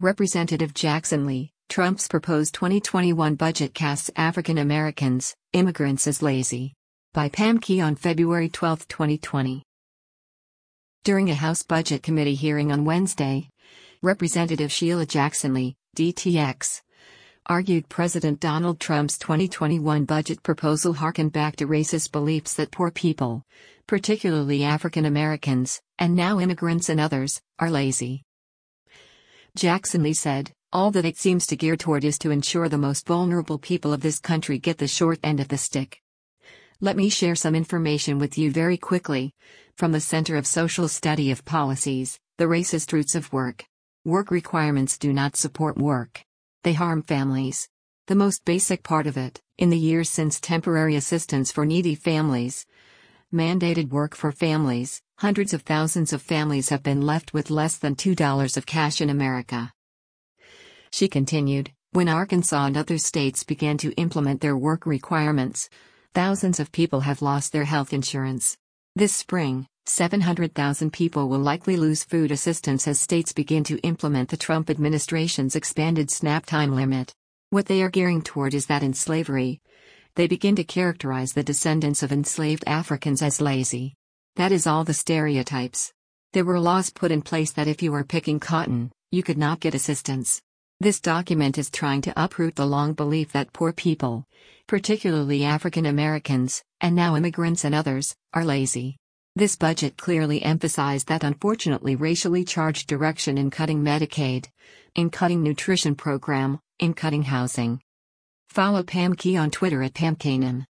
Representative Jackson Lee, Trump's proposed 2021 budget casts African Americans, immigrants as lazy. By Pam Key on February 12, 2020. During a House Budget Committee hearing on Wednesday, Representative Sheila Jackson Lee, DTX, argued President Donald Trump's 2021 budget proposal harkened back to racist beliefs that poor people, particularly African Americans, and now immigrants and others, are lazy. Jackson Lee said, "All that it seems to gear toward is to ensure the most vulnerable people of this country get the short end of the stick." Let me share some information with you very quickly. From the Center of Social Study of Policies, the racist roots of work. Work requirements do not support work. They harm families. The most basic part of it, in the years since temporary assistance for needy families mandated work for families, hundreds of thousands of families have been left with less than $2 of cash in America. She continued, when Arkansas and other states began to implement their work requirements, thousands of people have lost their health insurance. This spring, 700,000 people will likely lose food assistance as states begin to implement the Trump administration's expanded SNAP time limit. What they are gearing toward is that in slavery, they begin to characterize the descendants of enslaved Africans as lazy. That is all the stereotypes. There were laws put in place that if you were picking cotton, you could not get assistance. This document is trying to uproot the long belief that poor people, particularly African Americans, and now immigrants and others, are lazy. This budget clearly emphasized that unfortunately racially charged direction in cutting Medicaid, in cutting nutrition program, in cutting housing. Follow Pam Key on Twitter at PamKanan.